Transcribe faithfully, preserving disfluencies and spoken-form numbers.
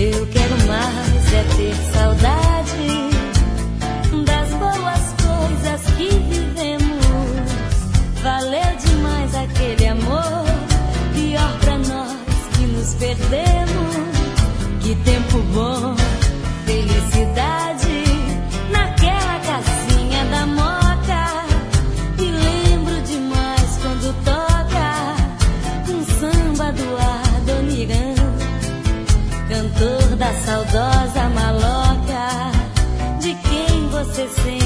Eu quero mais é ter saudade das boas coisas que vivemos. Valeu demais aquele amor, pior pra nós que nos perdemos. Que tempo bom, felicidade naquela casinha da Moca. Me lembro demais quando toca um samba do Adoniran, cantor da saudosa maloca, de quem você sempre